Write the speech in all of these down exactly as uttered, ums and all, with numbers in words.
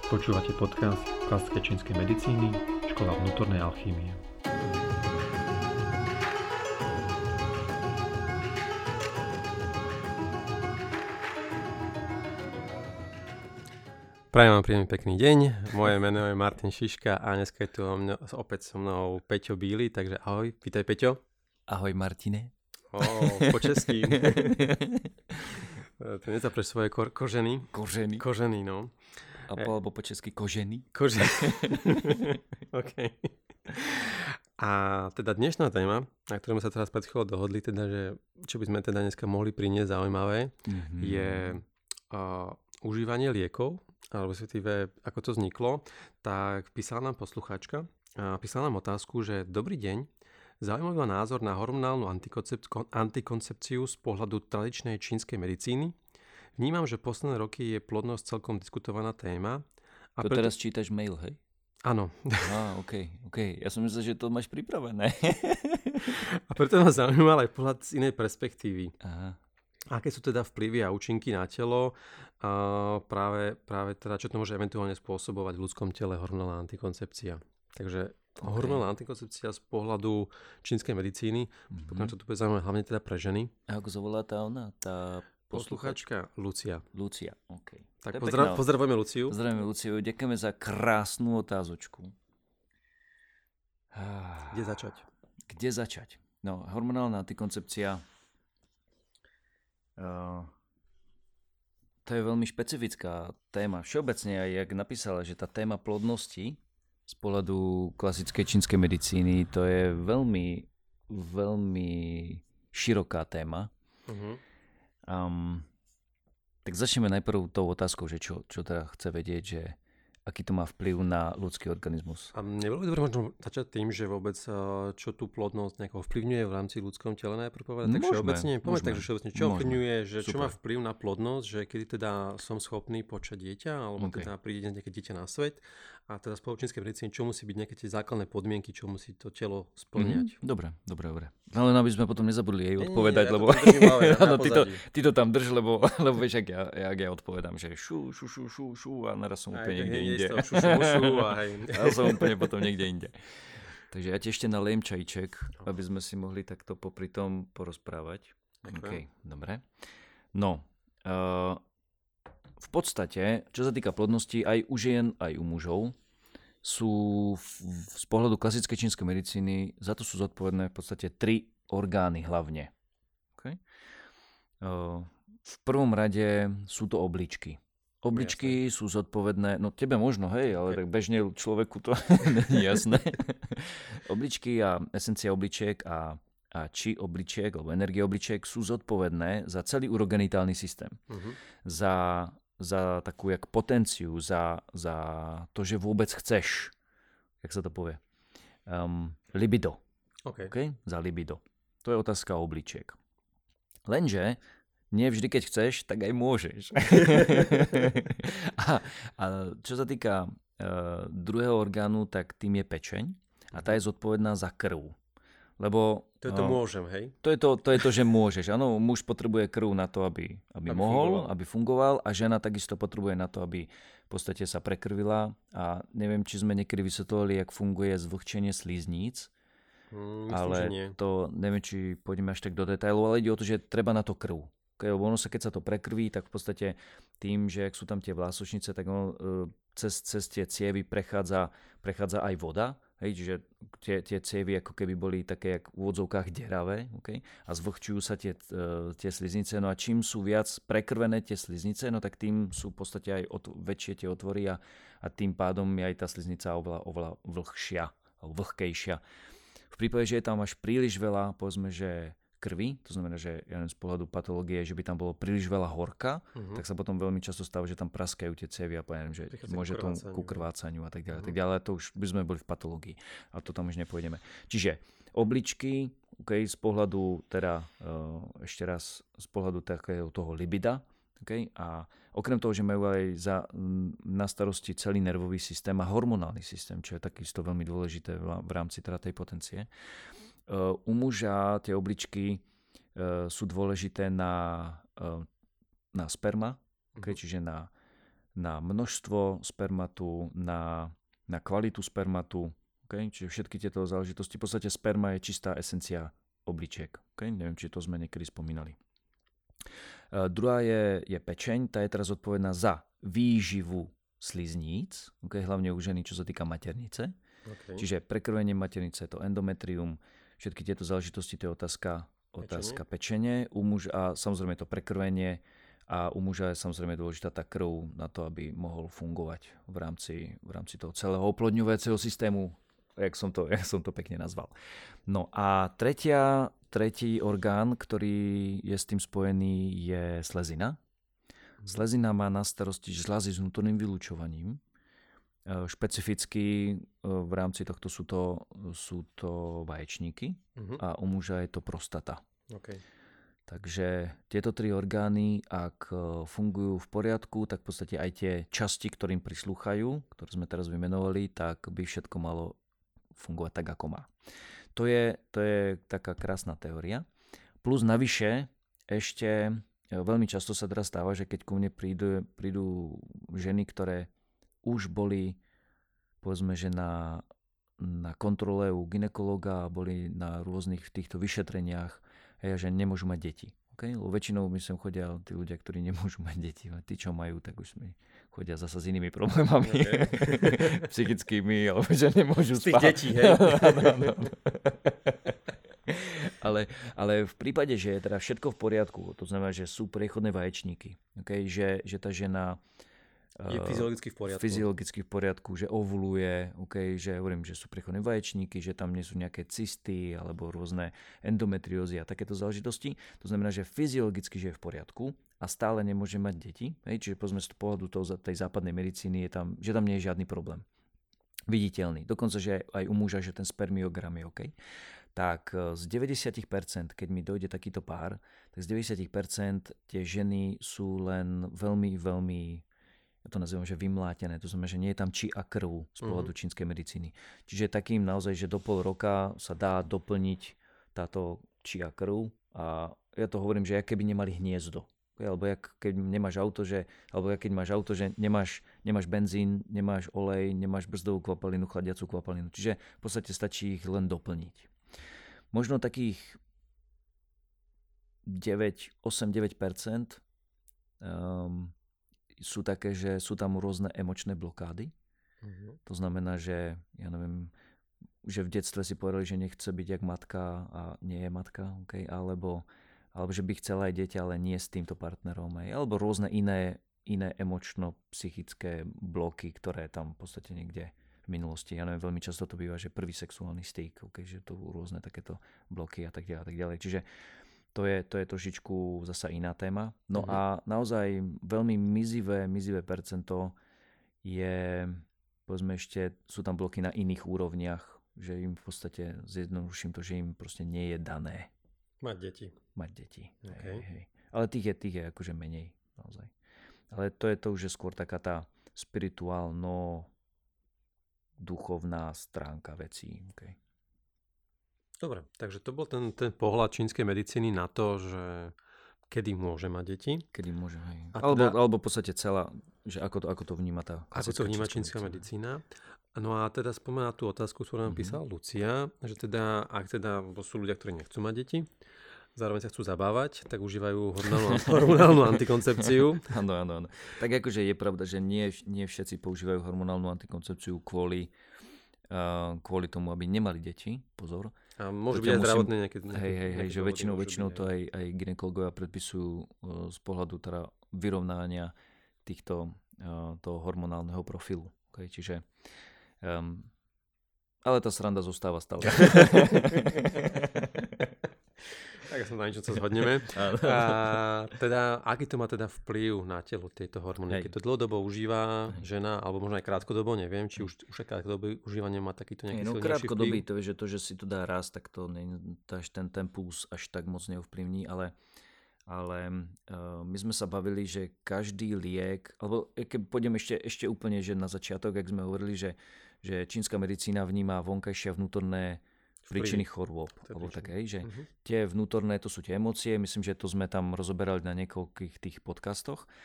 Počúvate podcast klasickej čínskej medicíny, škola vnútornej alchýmie. Prajem vám príjemný pekný deň. Moje meno je Martin Šiška a dneska je tu opäť so mnou Peťo Bíly, takže ahoj, vítaj Peťo. Ahoj Martine. Ó, po česky. To nezapreš svoje ko- koženy. Koženy. Koženy, no. A po, alebo po česky koženy. Koženy. OK. A teda dnešná téma, na ktorej sme sa teraz pred chvíľou dohodli, teda, že čo by sme teda dneska mohli priniesť zaujímavé, mm-hmm. je uh, užívanie liekov, alebo respektíve ako to vzniklo, tak písala nám poslucháčka a písala nám otázku, že dobrý deň, zaujímavý má názor na hormonálnu antikoncepciu, antikoncepciu z pohľadu tradičnej čínskej medicíny. Vnímam, že posledné roky je plodnosť celkom diskutovaná téma. A to preto... teraz čítaš mail, hej? Áno. Á, okej, okay, okej. Okay. Ja som myslel, že to máš pripravené. A preto ma zaujímal aj pohľad z inej perspektívy. Aha. Aké sú teda vplyvy a účinky na telo, a práve, práve teda, čo to môže eventuálne spôsobovať v ľudskom tele hormonálna antikoncepcia. Takže okay. Hormonálna antikoncepcia z pohľadu čínskej medicíny, mm-hmm. pokiaľ to tu bude zaujímavé, hlavne teda pre ženy. A ako sa volá tá ona? Tá posluchačka Lucia. Lucia, OK. Tak pozdra- pozdravujeme Luciu. Pozdravujeme Luciu, ďakujeme za krásnu otázočku. Kde začať? Kde začať? No, hormonálna antikoncepcia... Uh, to je veľmi špecifická téma. Všeobecne aj jak napísala, že tá téma plodnosti z pohľadu klasickej čínskej medicíny to je veľmi, veľmi široká téma. Uh-huh. Um, tak začneme najprv tou otázkou, že čo, čo teda chce vedieť, že aký to má vplyv na ľudský organizmus. A nebolo by dobre možno začať tým, že vôbec čo tú plodnosť nejako vplyvňuje v rámci ľudskom tela najprv povedať? Tak všeobecne, povedať tak, že všeobecne, čo vplyvňuje, že Super. Čo má vplyv na plodnosť, že kedy teda som schopný počať dieťa, alebo okay. teda príde nejaké dieťa na svet a teda z čínskej medicíny, čo musí byť nejaké tie základné podmienky, čo musí to telo spĺňať. Mm-hmm. Dobre, dobre, dobre. Ale aby sme potom nezabudli jej odpovedať, nie, nie, lebo ja no, ty, to, ty to tam drž, lebo, lebo vieš, ak ja, ak ja odpovedám, že šu, šu, šu, šu, šu a naraz som úplne niekde inde. A som úplne potom niekde inde. Takže ja ti ešte nalejem čajček, aby sme si mohli takto popri tom porozprávať. OK, dobre. No, uh, v podstate, čo sa týka plodnosti, aj u žien, aj u mužov, sú v, z pohľadu klasickej čínskej medicíny, za to sú zodpovedné v podstate tri orgány hlavne. Okay? Uh, v prvom rade sú to obličky. Obličky jasné. Sú zodpovedné, no tebe možno, hej, ale okay. tak bežne človeku to nie je jasné. Obličky a esencia obličiek a, a či obličiek, alebo energie obličiek sú zodpovedné za celý urogenitálny systém. Uh-huh. Za... za takú jak potenciu, za, za to, že vôbec chceš, jak sa to povie, um, libido. Okay. Okay? Za libido. To je otázka obličiek. Lenže nie vždy, keď chceš, tak aj môžeš. a, a čo sa týka uh, druhého orgánu, tak tým je pečeň a tá je zodpovedná za krv. Lebo, to je to no, môžem, hej? To je to, to je to, že môžeš. Áno, muž potrebuje krv na to, aby, aby, aby mohol, fungoval. aby fungoval a žena takisto potrebuje na to, aby v podstate sa prekrvila. A neviem, či sme niekedy vysvetlovali, jak funguje zvlhčenie slíznic. Hmm, myslím, ale že nie. To neviem, či pôjdeme až tak do detailov, ale ide o to, že treba na to krv. Lebo ono sa, keď sa to prekrví, tak v podstate tým, že ak sú tam tie vlásočnice, tak ono cez, cez tie cievy prechádza, prechádza aj voda. Hej, čiže tie, tie cievy ako keby boli také jak v úvodzovkách deravé, okay? A zvlhčujú sa tie, uh, tie sliznice. No a čím sú viac prekrvené tie sliznice, no tak tým sú v podstate aj ot- väčšie tie otvory a, a tým pádom je aj tá sliznica oveľa, oveľa vlhšia, vlhkejšia. V prípade, že je tam až príliš veľa, povedzme, že krvi, to znamená, že ja neviem, z pohľadu patológie, že by tam bolo príliš veľa horka, uh-huh. tak sa potom veľmi často stáva, že tam praskajú tie cievy a poviem, že Prichádza môže tomu ku krvácaniu a tak ďalej. Uh-huh. Tak ďalej, to už by sme boli v patológii a to tam už nepôjdeme. Čiže obličky, okay, z pohľadu teda uh, ešte raz z pohľadu takého toho libida, okay, a okrem toho, že majú aj za, na starosti celý nervový systém a hormonálny systém, čo je takisto veľmi dôležité v, v rámci teda tej potencie. Uh, u muža tie obličky uh, sú dôležité na, uh, na sperma, okay, čiže na na množstvo spermatu, na, na kvalitu spermatu. Okay? Čiže všetky tieto záležitosti. V podstate sperma je čistá esencia obličiek. Okay? Neviem, či to sme niekedy spomínali. Uh, druhá je, je pečeň. Tá je teraz odpovedná za výživu slizníc. Okay? Hlavne u ženy, čo sa týka maternice. Okay. Čiže prekrvenie maternice, to endometrium, všetky tieto záležitosti, to je otázka, otázka pečenie. U muž, a samozrejme to prekrvenie a u muža je samozrejme dôležitá tá krv na to, aby mohol fungovať v rámci, v rámci toho celého oplodňujúceho systému, jak som to, jak som to pekne nazval. No a tretia, tretí orgán, ktorý je s tým spojený, je slezina. Slezina má na starosti žľazy s vnútorným vylučovaním. Špecificky v rámci tohto sú to, sú to vaječníky uh-huh. a u muža je to prostata. Okay. Takže tieto tri orgány, ak fungujú v poriadku, tak v podstate aj tie časti, ktorým prislúchajú, ktoré sme teraz vymenovali, tak by všetko malo fungovať tak, ako má. To je, to je taká krásna teória. Plus navyše ešte veľmi často sa teraz stáva, že keď ku mne prídu, prídu ženy, ktoré už boli, povedzme, že na, na kontrole u gynekológa a boli na rôznych týchto vyšetreniach, hej, že nemôžu mať deti. Okay? Lebo väčšinou my sem chodia tí ľudia, ktorí nemôžu mať deti. A tí, čo majú, tak už mi chodia zasa s inými problémami. Okay. Psychickými, alebo že nemôžu spať. Z tých detí, hej? no, no, no. ale, ale v prípade, že je teda všetko v poriadku, to znamená, že sú priechodné vaječníky, okay? že, že tá žena je fyziologicky v poriadku. Fyziologicky v poriadku, že ovuluje, okay, že hovorím, že sú priechodné vaječníky, že tam nie sú nejaké cysty alebo rôzne endometriózy a takéto záležitosti. To znamená, že fyziologicky že je v poriadku a stále nemôže mať deti. Hej, čiže povedzme z pohľadu toho, tej západnej medicíny, je tam, že tam nie je žiadny problém. Viditeľný. Dokonca, že aj u muža, že ten spermiogram je OK. Tak z deväťdesiat percent, keď mi dojde takýto pár, tak z deväťdesiat percent tie ženy sú len veľmi, veľmi, ja to nazývam, že vymlátené. To znamená, že nie je tam či a krv z pohľadu uh-huh. čínskej medicíny. Čiže takým naozaj, že do pol roka sa dá doplniť táto či a krv a ja to hovorím, že jak keby nemali hniezdo. Alebo jak keď nemáš auto, že, alebo jak keď máš auto, že nemáš, nemáš benzín, nemáš olej, nemáš brzdovú kvapalinu, chladiacu kvapalinu. Čiže v podstate stačí ich len doplniť. Možno takých deväť, osem deväť percent um, sú také, že sú tam rôzne emočné blokády. Uh-huh. To znamená, že ja neviem, že v detstve si povedali, že nechce byť jak matka a nie je matka, okay? alebo, alebo že by chcela aj dieťa, ale nie s týmto partnerom. Aj. Alebo rôzne iné, iné emočno-psychické bloky, ktoré tam v podstate niekde v minulosti. Ja neviem, veľmi často to býva, že prvý sexuálny styk, okay? Že to rôzne takéto bloky a tak ďalej. A tak ďalej. Čiže To je, to je trošičku zasa iná téma. No uh-huh. a naozaj veľmi mizivé, mizivé percento je, povedzme ešte, sú tam bloky na iných úrovniach, že im v podstate, zjednoduším to, že im proste nie je dané. Mať deti. Mať deti. Okay. Hej, hej. Ale tých je, tých je akože menej, naozaj. Ale to je to už je skôr taká tá spirituálno duchovná stránka vecí. Okay. Dobre, takže to bol ten, ten pohľad čínskej medicíny na to, že kedy môže mať deti. Kedy môže, hej. Alebo, teda, alebo v podstate celá, že ako to, ako to vníma tá Ako to vníma čínska medicína. No a teda spomína tú otázku, ktorú nám mm-hmm. písala Lucia, že teda, ak teda sú ľudia, ktorí nechcú mať deti, zároveň sa chcú zabávať, tak užívajú hormonálnu, hormonálnu antikoncepciu. Áno, áno, áno. Tak akože je pravda, že nie, nie všetci používajú hormonálnu antikoncepciu kvôli, uh, kvôli tomu, aby nemali deti. Pozor. A môžu byť aj zdravotné nejaké... Hej, hej, hej, že väčšinou, väčšinou to aj, aj gynekológovia predpisujú z pohľadu teda vyrovnania týchto, toho hormonálneho profilu. Okay, čiže... Um, ale tá sranda zostáva stále. Tak sa na niečo sa zhodneme. A teda, aký to má teda vplyv na telo tieto hormóny? Keď to dlhodobo užíva žena, alebo možno aj krátkodobo, neviem, či už, už aj krátkodobé užívanie má takýto nejaký no, silnejší krátkodobý, to je, že to, že si to dá raz, tak to ne, ten, ten puls až tak moc neovplyvní, ale, ale uh, my sme sa bavili, že každý liek, alebo keď pôjdem ešte, ešte úplne že na začiatok, jak sme hovorili, že, že čínska medicína vníma vonkajšie a vnútorné príčiny chorôb, alebo také, že uh-huh. tie vnútorné, to sú tie emócie, myslím, že to sme tam rozoberali na niekoľkých tých podcastoch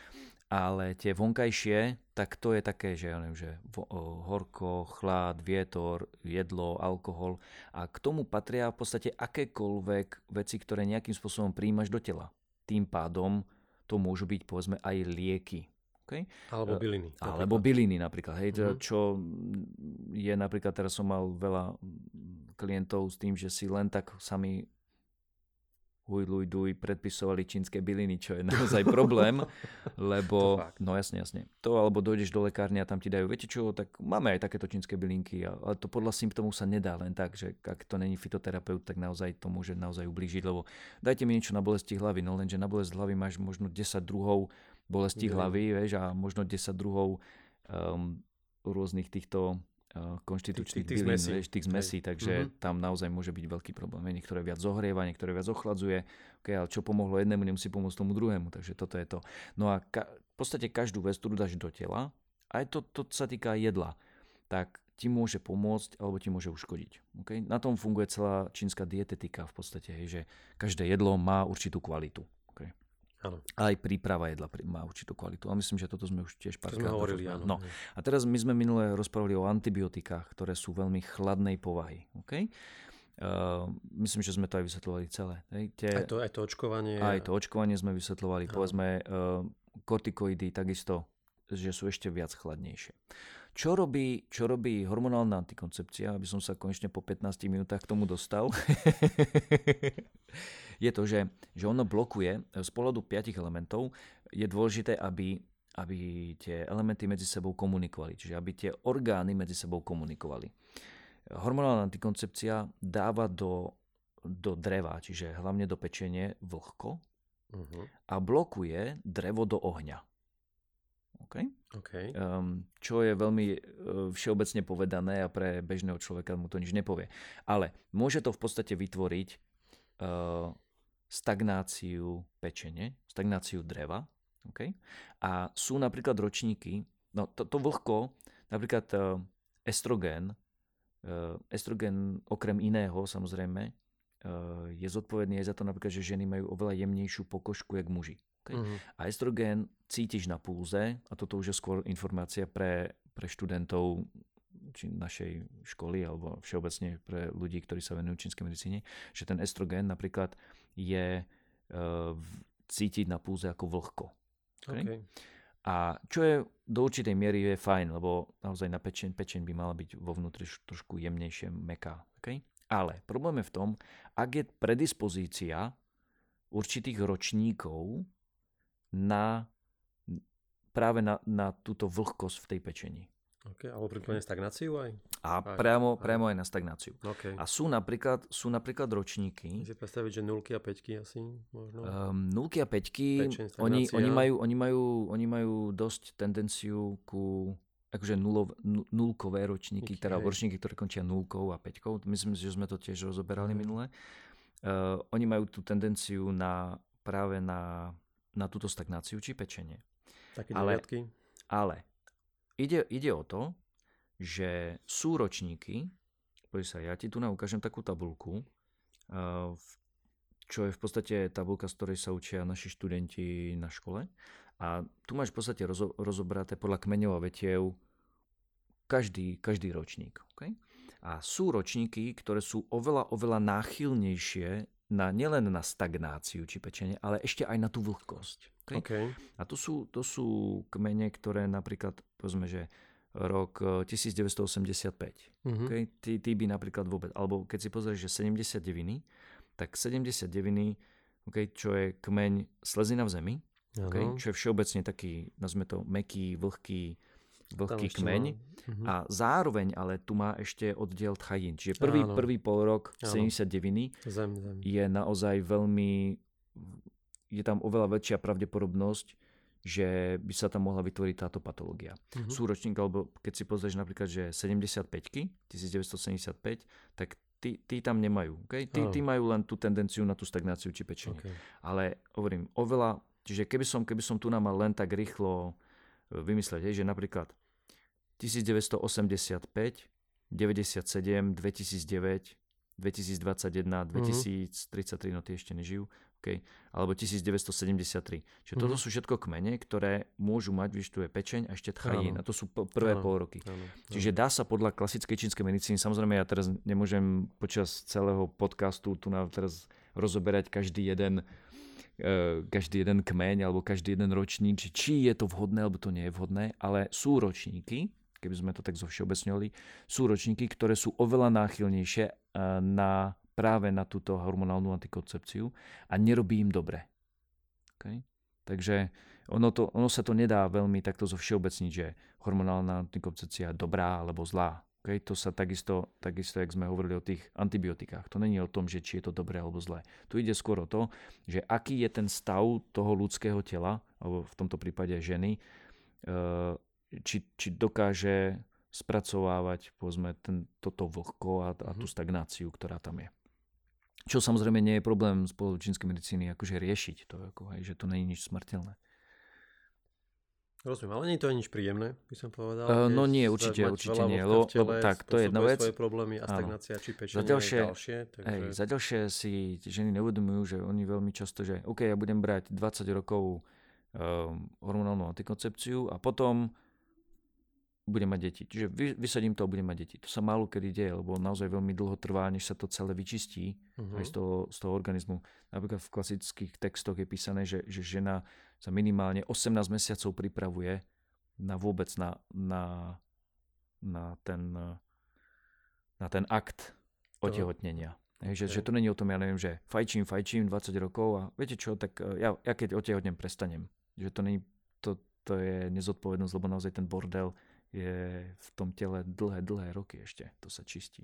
ale tie vonkajšie, tak to je také, že, ja neviem, že horko, chlad, vietor, jedlo, alkohol a k tomu patria v podstate akékoľvek veci, ktoré nejakým spôsobom príjmaš do tela. Tým pádom to môžu byť povedzme aj lieky. Okay? Alebo byliny. Napríklad. Alebo byliny napríklad. Hej, uh-huh. Čo je napríklad, teraz som mal veľa klientov s tým, že si len tak sami huj, luj, duj, predpisovali čínske byliny, čo je naozaj problém, lebo, no jasne, jasne, to alebo dojdeš do lekárne a tam ti dajú, viete čo, tak máme aj takéto čínske bylinky, ale to podľa symptómov sa nedá len tak, že ak to není fytoterapeut, tak naozaj to môže naozaj ublížiť, lebo dajte mi niečo na bolesti hlavy, no lenže na bolesť hlavy máš možno desať druhov bolesti hlavy, vieš, a možno desať druhov um, rôznych týchto konštitučných tých, tých bylín, zmesí, vieš, tých zmesí, takže uh-huh. tam naozaj môže byť veľký problém. Niektoré viac zohrieva, niektoré viac ochladzuje. Okay, ale čo pomohlo jednému, nemusí pomôcť tomu druhému. Takže toto je to. No a ka- v podstate každú vec, ktorú dáš do tela, aj to, to sa týka jedla, tak ti môže pomôcť alebo ti môže uškodiť. Okay? Na tom funguje celá čínska dietetika v podstate, hej, že každé jedlo má určitú kvalitu. Okay? Áno. Aj príprava jedla má určitú kvalitu. A myslím, že toto sme už tiež párkrát hovorili. No. A teraz my sme minule rozprávali o antibiotikách, ktoré sú veľmi chladnej povahy. Okay? Uh, myslím, že sme to aj vysvetľovali celé. Hej? Tie, aj, to, aj to očkovanie. Aj to očkovanie sme vysvetľovali. Povedzme, uh, kortikoidy takisto, že sú ešte viac chladnejšie. Čo robí, čo robí hormonálna antikoncepcia, aby som sa konečne po pätnástich minútach k tomu dostal, je to, že, že ono blokuje z pohľadu piatich elementov. Je dôležité, aby, aby tie elementy medzi sebou komunikovali, čiže aby tie orgány medzi sebou komunikovali. Hormonálna antikoncepcia dáva do, do dreva, čiže hlavne do pečenie, vlhko uh-huh. a blokuje drevo do ohňa. Okay? Okay. Um, čo je veľmi uh, všeobecne povedané a pre bežného človeka mu to nič nepovie. Ale môže to v podstate vytvoriť uh, stagnáciu pečene, stagnáciu dreva. Okay? A sú napríklad ročníky, no to, to vlhko, napríklad uh, estrogén, uh, estrogén okrem iného samozrejme, uh, je zodpovedný aj za to napríklad, že ženy majú oveľa jemnejšiu pokožku jak muži. Okay? Uh-huh. A estrogén cítiš na pulze, a toto už je skôr informácia pre, pre študentov či našej školy alebo všeobecne pre ľudí, ktorí sa venujú čínskej medicíne, že ten estrogén napríklad je uh, cítiť na pulze ako vlhko. Okay? Okay. A čo je do určitej miery je fajn, lebo naozaj na pečeň, pečeň by mala byť vo vnútri trošku jemnejšie, mäkká. Okay? Ale problém je v tom, ak je predispozícia určitých ročníkov na práve na, na túto vlhkosť v tej pečení. Okay, alebo prípadne stagnáciu aj? A priamo, priamo aj na stagnáciu. Okay. A sú napríklad, sú napríklad ročníky. Si predstaviť, že nulky a päťky asi možno? Um, nulky a päťky, oni, oni, majú, oni, majú, oni majú dosť tendenciu ku akože nulov, nulkové ročníky, okay. teda ročníky, ktoré končia nulkou a päťkou. Myslím, že sme to tiež rozoberali mm. minule. Uh, oni majú tú tendenciu na práve na na túto stagnáciu či pečenie. Také deviatky. Ale, ale ide, ide o to, že sú ročníky, poď sa, ja ti tu ukážem takú tabuľku, čo je v podstate tabuľka, z ktorej sa učia naši študenti na škole. A tu máš v podstate rozo, rozobraté podľa kmeňov a vetiev každý, každý ročník. Okay? A sú ročníky, ktoré sú oveľa, oveľa náchylnejšie na, nielen na stagnáciu či pečenie, ale ešte aj na tú vlhkosť. Okay? Okay. A to sú, to sú kmene, ktoré napríklad, povedzme, že rok devätnásťstoosemdesiatpäť. Uh-huh. Okay? Tí, tí by napríklad vôbec, alebo keď si pozrieš, že sedemdesiatdeväť, tak sedemdesiatdeväť, okay, čo je kmeň slezina v zemi, okay, čo je všeobecne taký, nazvime to, mäkký, vlhký, vlhký kmeň. Uh-huh. A zároveň ale tu má ešte oddiel tchajín. Čiže prvý, prvý polrok sedemdesiatdeväť zem, zem. je naozaj veľmi, je tam oveľa väčšia pravdepodobnosť, že by sa tam mohla vytvoriť táto patológia. Uh-huh. Sú ročník, alebo keď si pozrieš napríklad, že sedemdesiatpäťky, devätnásťstosedemdesiatpäť, tak tí, tí tam nemajú. Okay? Tí, tí majú len tú tendenciu na tú stagnáciu či pečenie. Okay. Ale hovorím, oveľa, čiže keby som, keby som tu nám mal len tak rýchlo vymysleť, hej, že napríklad devätnásťstoosemdesiatpäť, deväťdesiatsedem, dvetisícdeväť, dvetisícdvadsaťjeden, dvetisíctridsaťtri, no tie ešte nežijú, Okay? Alebo tisícdeväťstosedemdesiattri. Čiže mm-hmm. toto sú všetko kmene, ktoré môžu mať, víš, tu je pečeň a ešte tchajín. A to sú p- prvé áno, pol roky. Áno, áno. Čiže dá sa podľa klasickej čínskej medicíny, samozrejme ja teraz nemôžem počas celého podcastu tu na teraz rozoberať každý jeden, uh, každý jeden kmeň alebo každý jeden ročník, či, či je to vhodné alebo to nie je vhodné, ale sú ročníky, keby sme to tak zovšeobecňovali, sú ročníky, ktoré sú oveľa náchylnejšie uh, na práve na túto hormonálnu antikoncepciu a nerobí im dobre. Okay? Takže ono, to, ono sa to nedá veľmi takto zovšeobecniť, že hormonálna antikoncepcia je dobrá alebo zlá. Okay? To sa takisto, takisto, jak sme hovorili o tých antibiotikách. To není o tom, že či je to dobré alebo zlé. Tu ide skôr o to, že aký je ten stav toho ľudského tela, alebo v tomto prípade ženy, či, či dokáže spracovávať povedzme, ten, toto vlhko a, a tú stagnáciu, ktorá tam je. Čo samozrejme nie je problém z pohľadu čínskej medicíny akože riešiť to, ako, hej, že to nie je nič smrteľné. Rozumiem, ale nie je to nič príjemné, by som povedal. Uh, no nie, určite, určite nie. Lebo, lebo tak, to je jedna vec. Svoje problémy a stagnácia či pečenie za ďalšie, ďalšie. Takže... Hej, za ďalšie si ženy neuvedomujú, že oni veľmi často, že OK, ja budem brať dvadsať rokov um, hormonálnu antikoncepciu a potom budem mať deti. Čiže vy, vysadím to a budem mať deti. To sa málo kedy deje, lebo naozaj veľmi dlho trvá, než sa to celé vyčistí uh-huh. aj z toho, z toho organizmu. Napríklad v klasických textoch je písané, že, že žena sa minimálne osemnásť mesiacov pripravuje na vôbec na, na, na, ten, na ten akt otehotnenia. Uh-huh. Že, okay. že to není o tom, ja neviem, že fajčím, fajčím dvadsať rokov a viete čo, tak ja, ja keď otehotnem, prestanem. Že to, není, to, to je nezodpovednosť, lebo naozaj ten bordel je v tom tele dlhé, dlhé roky ešte. To sa čistí.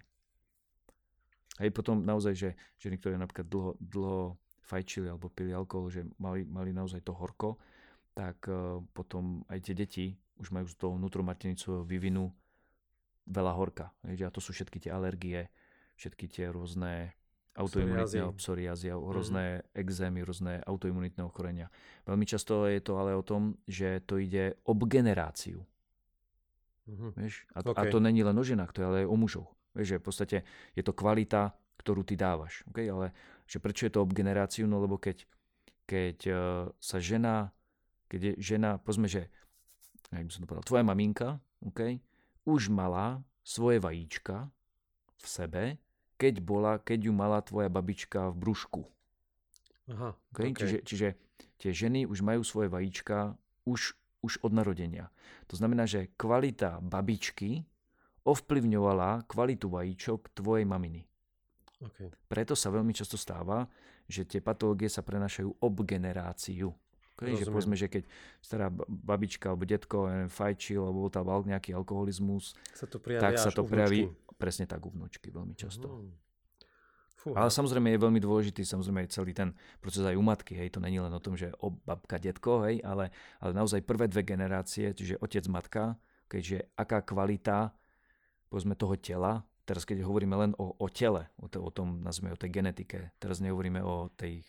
Hej, potom naozaj, že ženy, ktoré napríklad dlho, dlho fajčili alebo pili alkohol, že mali, mali naozaj to horko, tak uh, potom aj tie deti už majú z toho vnútromaternicového vývinu veľa horka. Hej, a to sú všetky tie alergie, všetky tie rôzne autoimunitné psoriázy, rôzne mm-hmm. exémy, rôzne autoimunitné ochorenia. Veľmi často je to ale o tom, že to ide ob generáciu. Uh-huh. Vieš? A, okay. a to není len o ženách, to je ale aj o mužoch. Vieš, že v podstate je to kvalita, ktorú ty dávaš. Okay? Ale že prečo je to ob generáciu? No lebo keď, keď uh, sa žena, keď je žena, povedzme, že jak by som to povedal, tvoja maminka okay, už mala svoje vajíčka v sebe, keď, bola, keď ju mala tvoja babička v brúšku. Aha, okay? Okay. Čiže, čiže tie ženy už majú svoje vajíčka už už od narodenia. To znamená, že kvalita babičky ovplyvňovala kvalitu vajíčok tvojej maminy. Okay. Preto sa veľmi často stáva, že tie patológie sa prenášajú ob generáciu. Okay? Že povedzme, že keď stará babička alebo detko neviem, fajčil alebo bol tam nejaký alkoholizmus, sa to tak sa to prejaví presne tak u vnúčky veľmi často. Hmm. Fú, ale samozrejme je veľmi dôležitý, samozrejme je celý ten proces aj u matky, hej, to není len o tom, že o babka, detko, hej, ale, ale naozaj prvé dve generácie, čiže otec, matka, keďže aká kvalita, povedzme, toho tela, teraz keď hovoríme len o, o tele, o, to, o tom, nazvime, o tej genetike, teraz nehovoríme o tej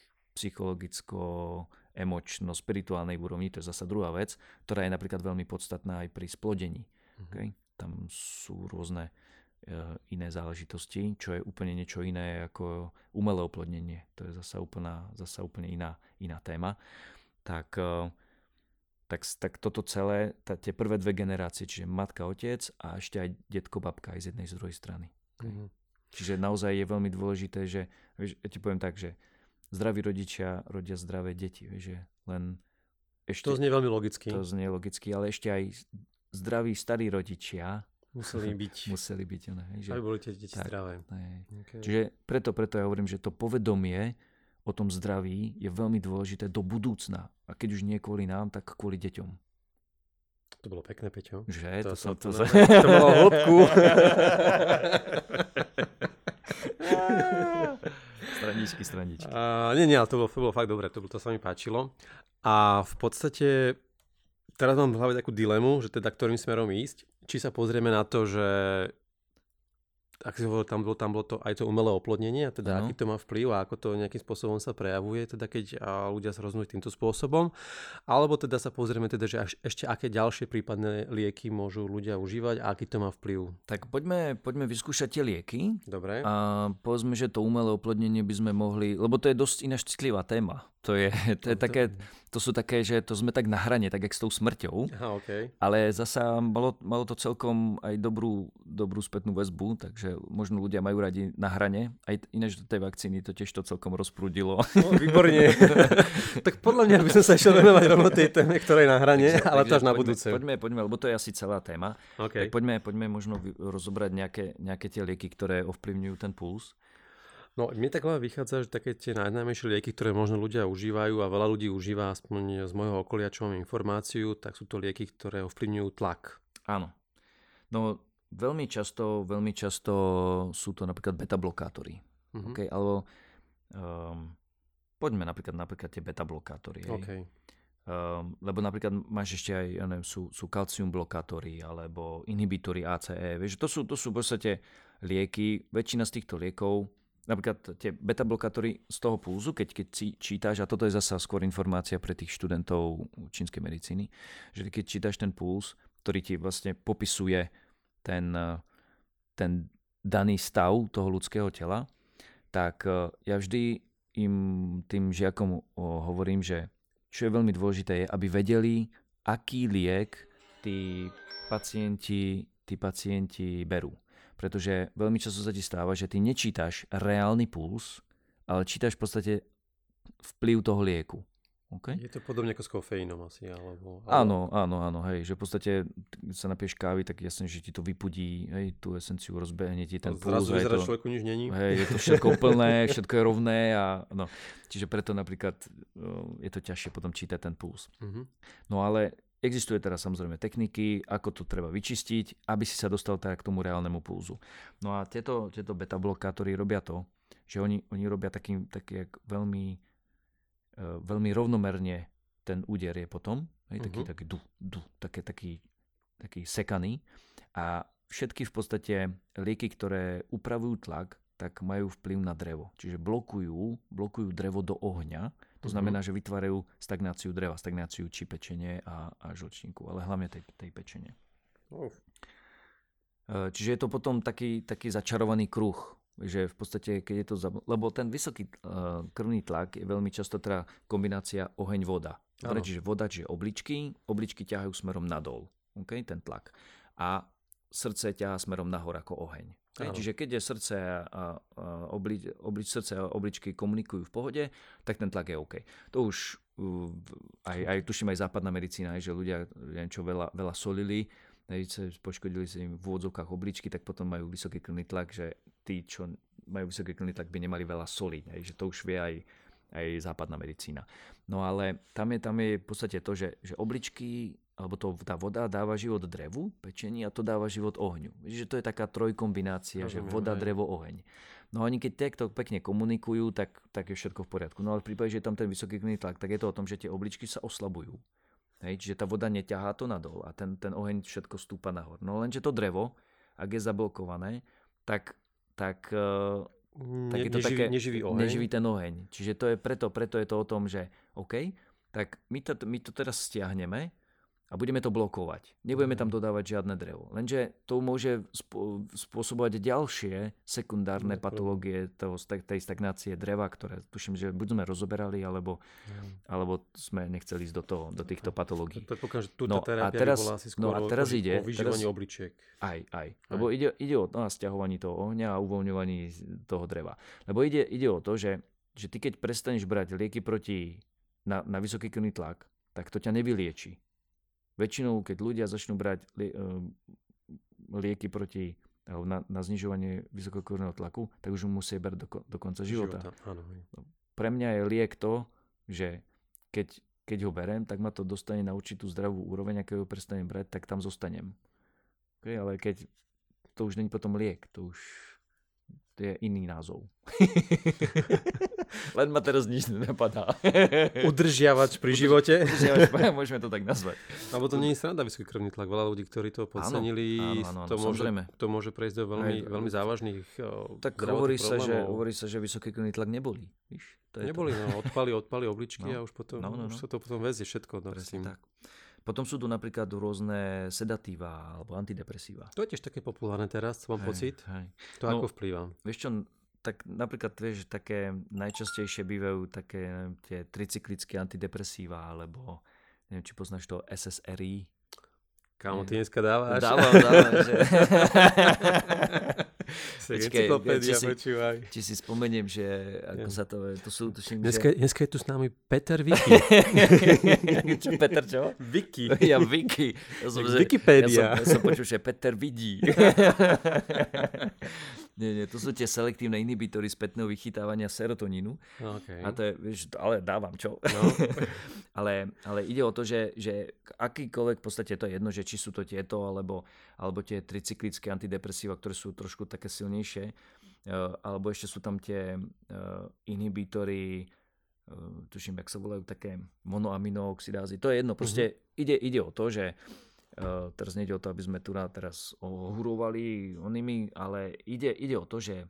psychologicko-emočno-spirituálnej úrovni, to je zasa druhá vec, ktorá je napríklad veľmi podstatná aj pri splodení. Mm-hmm. Okay? Tam sú rôzne iné záležitosti, čo je úplne niečo iné ako umelé oplodnenie. To je zasa, úplná, zasa úplne iná, iná téma. Tak, tak, tak toto celé, tá, tie prvé dve generácie, čiže matka, otec a ešte aj detko, babka aj z jednej, z druhej strany. Mm-hmm. Čiže naozaj je veľmi dôležité, že vieš, ja ti poviem tak, že zdraví rodičia rodia zdravé deti. Vieš, že len ešte, to znie veľmi logicky. To znie logicky, ale ešte aj zdraví starí rodičia Museli byť. Museli byť, ne, že, aby boli tie deti tak, zdravé. Okay. Čiže preto, preto ja hovorím, že to povedomie o tom zdraví je veľmi dôležité do budúcna. A keď už nie kvôli nám, tak kvôli deťom. To bolo pekné, Peťo. Že? To, to, som, to, to, to, to bolo hĺbku. straničky, straničky. Uh, nie, nie, ale to bolo, to bolo fakt dobré. To, to sa mi páčilo. A v podstate teraz mám v hlave takú dilemu, že teda ktorým smerom ísť. Či sa pozrieme na to, že ak si hovoril, tam bolo, tam bolo to aj to umelé oplodnenie, a teda ano. aký to má vplyv a ako to nejakým spôsobom sa prejavuje, teda keď ľudia sa rozhodnú týmto spôsobom. Alebo teda sa pozrieme, teda, že až, ešte aké ďalšie prípadné lieky môžu ľudia užívať a aký to má vplyv. Tak poďme, poďme vyskúšať tie lieky. Dobre. A povedzme, že to umelé oplodnenie by sme mohli, lebo to je dosť ináč citlivá téma. To, je, to, je také, to sú také, že to sme tak na hrane, tak jak s tou smrťou. Aha, okay. Ale zasa malo, malo to celkom aj dobrú, dobrú spätnú väzbu, takže možno ľudia majú radi na hrane. Aj ináč do tej vakcíny to tiež to celkom rozprúdilo. No, výborne. Tak podľa mňa by som sa ešiel venovať rovno tej téme, ktorá je na hrane, takže, ale to až na poďme, budúce. Poďme, poďme, lebo to je asi celá téma. Okay. Tak poďme, poďme možno rozobrať nejaké, nejaké tie lieky, ktoré ovplyvňujú ten puls. No, mne tak vychádza, že také tie najnámejšie lieky, ktoré možno ľudia užívajú a veľa ľudí užíva, aspoň z môjho okolia, čo mám informáciu, tak sú to lieky, ktoré ovplyvňujú tlak. Áno. No, veľmi často, veľmi často sú to napríklad beta-blokátory. Uh-huh. Okay? Alebo um, poďme napríklad, napríklad tie beta-blokátory. Okay. Um, lebo napríklad máš ešte aj, ja neviem, sú, sú kalcium blokátory alebo inhibitory á cé é. Vieš, to sú, to sú v podstate lieky, väčšina z týchto liekov, napríklad tie beta-blokátory z toho pulzu, keď, keď si čítaš, a toto je zasa skôr informácia pre tých študentov čínskej medicíny, že keď čítaš ten puls, ktorý ti vlastne popisuje ten, ten daný stav toho ľudského tela, tak ja vždy im tým žiakom hovorím, že čo je veľmi dôležité je, aby vedeli, aký liek tí pacienti, tí pacienti berú. Pretože veľmi často sa ti stáva, že ty nečítaš reálny puls, ale čítaš v podstate vplyv toho lieku. Okay? Je to podobne ako s kofeínom asi? Alebo, alebo... Áno, áno, áno. Hej, že v podstate, keď sa napiješ kávy, tak jasne, že ti to vypudí, hej, tú esenciu rozbehne ti ten puls. Zrazu vyzerá človeku nič není. Hej, je to všetko plné, všetko je rovné. A, no. Čiže preto napríklad je to ťažšie potom čítať ten puls. Uh-huh. No ale existuje teraz samozrejme techniky, ako to treba vyčistiť, aby si sa dostal teda k tomu reálnemu pulzu. No a tieto, tieto beta-blokátory robia to, že oni, oni robia taký, taký veľmi, uh, veľmi rovnomerne ten úder je potom, hej, taký, uh-huh. taký, du, du, také, taký, taký sekaný. A všetky v podstate lieky, ktoré upravujú tlak, tak majú vplyv na drevo. Čiže blokujú, blokujú drevo do ohňa. To znamená, že vytvárajú stagnáciu dreva, stagnáciu či pečenie a, a žlčníku, ale hlavne tej, tej pečenie. Oh. Čiže je to potom taký, taký začarovaný kruh, že v podstate, keď je to... Za... Lebo ten vysoký uh, krvný tlak je veľmi často teda kombinácia oheň-voda. Čiže voda, čiže obličky, obličky ťahajú smerom nadol, okay, ten tlak. A srdce ťahá smerom nahor ako oheň. Okay? Čiže keď je srdce a, a oblič, oblič, srdce a obličky komunikujú v pohode, tak ten tlak je OK. To už uh, aj, aj tuším aj západná medicína, aj, že ľudia neviem čo, veľa, veľa solili, poškodili si im v úvodzovkách obličky, tak potom majú vysoký krvný tlak, že tí, čo majú vysoký krvný tlak, by nemali veľa soliť. Aj, že to už vie aj, aj západná medicína. No ale tam je, tam je v podstate to, že, že obličky alebo to, tá voda dáva život drevu, pečení, a to dáva život ohňu. Čiže to je taká trojkombinácia, že voda, drevo, oheň. No oni keď takto pekne komunikujú, tak, tak je všetko v poriadku. No ale v prípade, že je tam ten vysoký krvný tlak, tak je to o tom, že tie obličky sa oslabujú. Hej, čiže tá voda neťahá to nadol a ten, ten oheň všetko stúpa nahor. No lenže to drevo, ak je zablokované, tak, tak, tak ne, je to neživý, také... Neživý oheň. Neživý ten oheň. Čiže to je preto, preto je to o tom, že OK, tak my to, my to teraz stiahneme a budeme to blokovať. Nebudeme tam dodávať žiadne drevo. Lenže to môže spô- spôsobovať ďalšie sekundárne mm, patológie toho, tej stagnácie dreva, ktoré tuším, že buď sme rozoberali, alebo, mm. alebo sme nechceli ísť do, toho, do týchto patológií. Predpokladám, že túto no, terapia teraz, by bola asi skôr no a teraz o, ide, o vyžívaní obličiek. Aj, aj. Lebo aj. ide, ide o no, stiahovaní toho ohňa a uvoľňovaní toho dreva. Lebo ide, ide o to, že, že ty keď prestaneš brať lieky proti na, na vysoký krvný tlak, tak to ťa nevylieči. Väčšinou, keď ľudia začnú brať lieky proti, na, na znižovanie vysokokrvného tlaku, tak už musia brať do, do konca života. života. Áno, pre mňa je liek to, že keď, keď ho berem, tak ma to dostane na určitú zdravú úroveň, a keď ho prestanem brať, tak tam zostanem. Okay, ale keď to už není potom liek, to už to je iný názov. Len ma teraz nič nenapadá. Udržiavač pri živote. Udržiavač, môžeme to tak nazvať. Alebo to nie je sranda vysoký krvný tlak. Veľa ľudí, ktorí to podcenili, áno, áno, áno, to, môže, samozrejme. to môže prejsť do veľmi, Aj, veľmi závažných o, tak hovorí sa, že, hovorí sa, že vysoký krvný tlak nebolí. Víš? To je Neboli, to. no, odpali, odpali obličky no. a už potom no, no, no. už sa to potom vezie všetko. No, tak. Potom sú tu napríklad rôzne sedatíva alebo antidepresíva. To je tiež také populárne teraz, mám hej, pocit. Hej. To no, ako vplýva? Vieš čo, tak napríklad vieš, také najčastejšie bývajú také neviem, tie tricyklické antidepresíva, alebo neviem, či poznáš to es es er í. Kámo, ty dneska dávaš? Dávam, dávam. Že... Encyklopédia, počúvaj. Či si spomeniem, že ako ja. sa to... to sú, tuším, dneska, že... dneska je tu s nami Peter Vicky. čo, Peter čo? Vicky. Ja Vicky. Ja som, že, Wikipédia. Ja som, ja som počul, že Peter vidí. nie, nie, to sú tie selektívne inhibitory spätného vychytávania serotonínu. Okay. A to je, vieš, ale dávam, čo? No. ale, ale ide o to, že, že akýkoľvek, v podstate to je jedno, že či sú to tieto, alebo, alebo tie tricyklické antidepresíva, ktoré sú trošku také silnejšie, uh, alebo ešte sú tam tie uh, inhibitory, uh, tuším, jak sa volajú, také monoaminooxidázy. To je jedno, proste uh-huh. ide, ide o to, že uh, teraz nejde o to, aby sme tu teraz ohurovali onými, ale ide, ide o to, že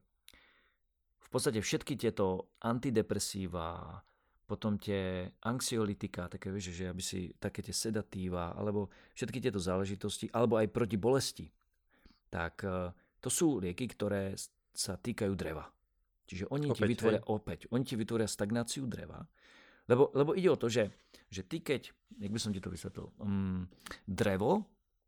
v podstate všetky tieto antidepresíva, potom tie anxiolitika, také vieš, že aby si také tie sedatíva, alebo všetky tieto záležitosti, alebo aj proti bolesti, tak uh, to sú lieky, ktoré sa týkajú dreva. Čiže oni opäť, ti vytvoria hej. opäť, oni ti vytvoria stagnáciu dreva, lebo, lebo ide o to, že, že ty keď, jak by som ti to vysvetlil, um, drevo,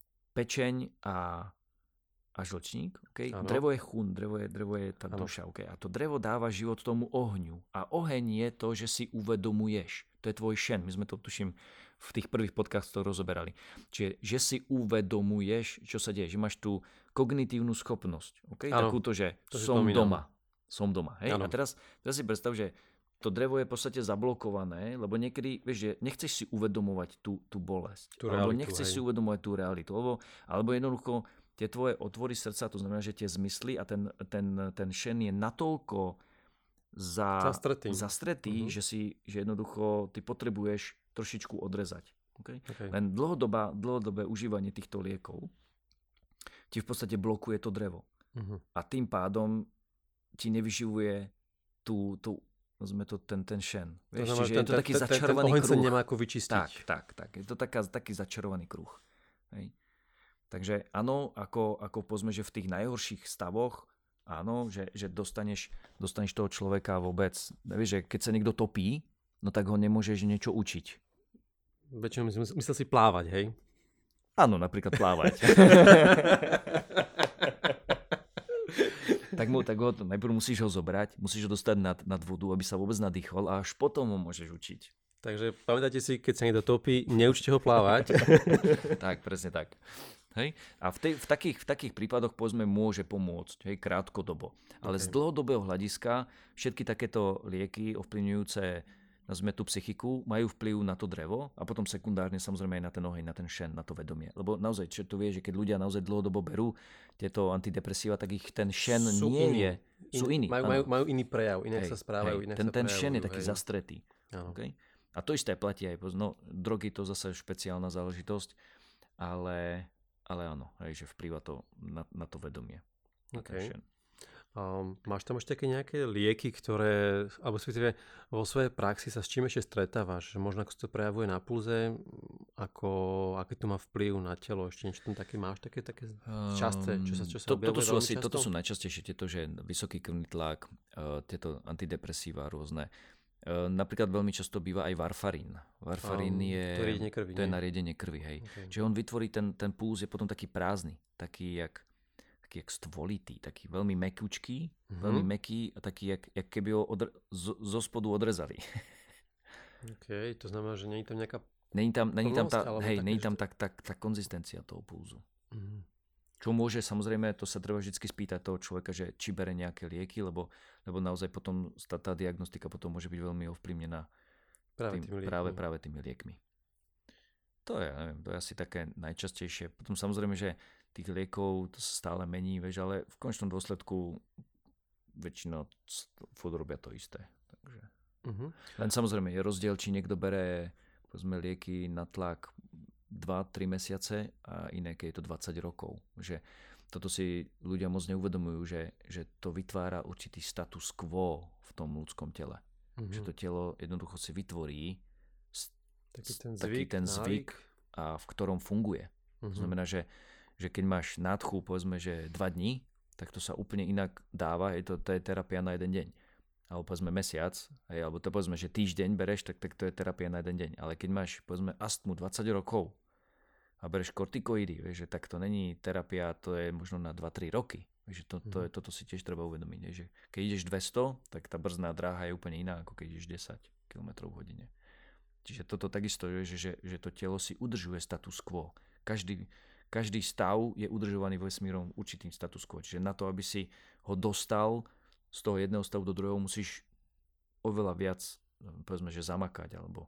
pečeň a a žlčník, okay? Drevo je chun, drevo je, drevo je tá duša, okay? A to drevo dáva život tomu ohňu. A oheň je to, že si uvedomuješ. To je tvoj šen. My sme to, tuším, v tých prvých podcastoch rozoberali. Čiže, že si uvedomuješ, čo sa deje. Že máš tú kognitívnu schopnosť. Okay? Takúto, že to som doma. Som doma. Hej? A teraz, teraz si predstav, že to drevo je v podstate zablokované, lebo niekedy, vieš, že nechceš si uvedomovať tú, tú bolesť. Tú alebo realitu, nechceš hej. si uvedomovať tú realitu. Alebo, alebo jednoducho tie tvoje otvory srdca, to znamená, že tie zmysly a ten, ten, ten šen je natoľko za, zastretý, zastretý uh-huh. že, si, že jednoducho ty potrebuješ trošičku odrezať. Okay? Okay. Len dlhodobá, dlhodobé užívanie týchto liekov ti v podstate blokuje to drevo. Uh-huh. A tým pádom ti nevyživuje tú, tú sme to ten, ten šen. Vieš, to znamená, čiže ten, je to taký ten, začarovaný ten, ten kruh. Ten oheň sa nemá ako vyčistiť. Tak, tak, tak. Je to taká, taký začarovaný kruh. Hej. Takže áno, ako, ako povedzme, že v tých najhorších stavoch, áno, že, že dostaneš, dostaneš toho človeka vôbec, vieš, že keď sa niekto topí, no tak ho nemôžeš niečo učiť. Väčšinou myslel si plávať, hej? Áno, napríklad plávať. tak, mu, tak ho, najprv musíš ho zobrať, musíš ho dostať nad, nad vodu, aby sa vôbec nadýchol a až potom ho môžeš učiť. Takže pamätajte si, keď sa niekto topí, neučte ho plávať. tak, presne tak. Hej? A v, tej, v, takých, v takých prípadoch povedzme môže pomôcť, hej, krátkodobo. Ale okay. z dlhodobého hľadiska všetky takéto lieky ovplyvňujúce nazvime tú psychiku majú vplyv na to drevo a potom sekundárne samozrejme aj na ten oheň, na ten šen, na to vedomie. Lebo naozaj, čo tu vie, že keď ľudia naozaj dlhodobo berú tieto antidepresíva, tak ich ten šen sú nie iní. je. Sú In, iní. Majú, majú, majú iný prejav, inak hej, sa správajú. Hej, inak ten, sa ten prejavujú, šen je taký hej. zastretý. Okay? A to isté platí aj, no drogy to zase špeciálna záležitosť, ale, ale áno, hej, že vplýva to na, na to vedomie. Okay. Um, máš tam ešte také nejaké lieky, ktoré, alebo respektíve vo svojej praxi sa s čím ešte stretávaš? Že možno ako sa to prejavuje na pulze, ako, aký to má vplyv na telo? Ešte niečo tam také máš? Také, také časté, čo sa, čo sa to, toto, sú asi, často? toto sú najčastejšie tieto, že vysoký krvný tlak, uh, tieto antidepresíva rôzne. Uh, napríklad veľmi často býva aj varfarín. Varfarín um, je, to, riedenie krvi, to je na riedenie krvi. Hej. Okay. Čiže on vytvorí ten, ten puls, je potom taký prázdny, taký jak taký jak stvolitý, taký veľmi mekúčký, mm-hmm. veľmi meký a taký, jak, jak keby ho odr- zo, zo spodu odrezali. OK, to znamená, že nie je tam nejaká Není tam, není tam tá, hej, také, není tam to... tak, tak, tá konzistencia toho pulzu. Mm-hmm. Čo môže, samozrejme, to sa treba vždy spýtať toho človeka, že či bere nejaké lieky, lebo, lebo naozaj potom tá, tá diagnostika potom môže byť veľmi ovplyvnená práve, tým, tými práve, práve tými liekmi. To je, neviem, to je asi také najčastejšie. Potom samozrejme, že tých liekov to sa stále mení, vieš, ale v konečnom dôsledku väčšinou furt robia to isté. Takže. Uh-huh. Len samozrejme je rozdiel, či niekto bere povedzme, lieky na tlak dva tri mesiace a iné, keď je to dvadsať rokov. Že toto si ľudia moc neuvedomujú, že, že to vytvára určitý status quo v tom ľudskom tele. Uh-huh. Že to telo jednoducho si vytvorí taký ten zvyk, taký ten zvyk a v ktorom funguje. Uh-huh. To znamená, že, že keď máš nádchu, povedzme, že dva dní, tak to sa úplne inak dáva, je to, to je terapia na jeden deň. Alebo povedzme mesiac, hej, alebo to povedzme, že týždeň bereš, tak, tak to je terapia na jeden deň. Ale keď máš povedzme astmu dvadsať rokov a bereš kortikoidy, vieš, že tak to není terapia, to je možno na dva tri roky. Vieš, to, to je, toto si tiež treba uvedomiť. Vieš, že keď ideš dvesto, tak tá brzdná dráha je úplne iná, ako keď ideš desať kilometrov v hodine. Čiže toto takisto, že, že, že to telo si udržuje status quo. Každý, každý stav je udržovaný vesmírom určitým status quo. Čiže na to, aby si ho dostal z toho jedného stavu do druhého, musíš oveľa viac, povedzme, že zamakať alebo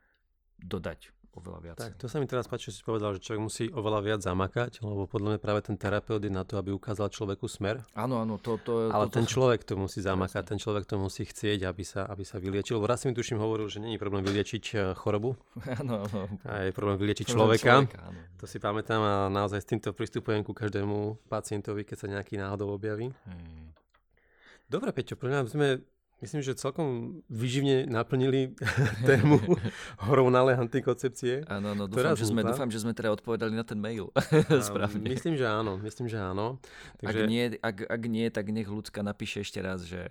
dodať oveľa viac. Tak, to sa mi teraz páči, že si povedal, že človek musí oveľa viac zamakať, lebo podľa mňa práve ten terapeut je na to, aby ukázal človeku smer. Áno, áno. To, to, Ale to, to, ten človek to musí zamakať, ten človek to musí chcieť, aby sa, aby sa vyliečil. Raz si mi tuším hovoril, že nie je problém vyliečiť chorobu. Áno, áno. A je problém vyliečiť človeka. človeka To si pamätám a naozaj s týmto pristupujem ku každému pacientovi, keď sa nejaký náhodou objaví. Hmm. Dobre, Peťo, pre nás sme, myslím, že celkom výživne naplnili tému hormonálnej antikoncepcie. Áno, no, dúfam, že sme, dúfam, že sme teda odpovedali na ten mail. Správne. Myslím, že áno, myslím, že áno. Takže... Ak, nie, ak, ak nie, tak nech ľudská napíše ešte raz, že,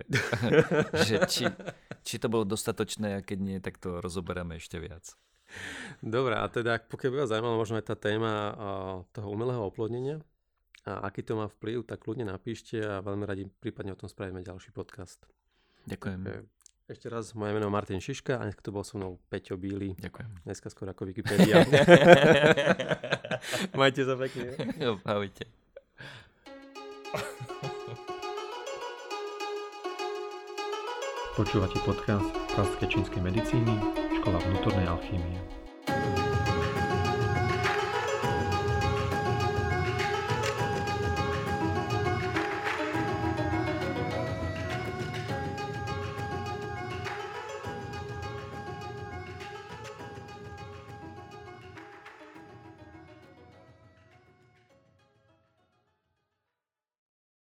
že či, či to bolo dostatočné a keď nie, tak to rozoberáme ešte viac. Dobre, a teda pokiaľ by vás zaujímala možno aj tá téma toho umelého oplodnenia, a aký to má vplyv, tak ľudne napíšte a veľmi radi prípadne o tom spravíme ďalší podcast. Ďakujem. Ešte raz, moje meno je Martin Šiška a dneska tu bol so mnou Peťo Bíly. Ďakujem. Dneska skôr ako Wikipedia. Majte sa pekne. Jo, ahojte. Počúvate podcast Klasické čínskej medicíny, Škola vnútornej alchýmie.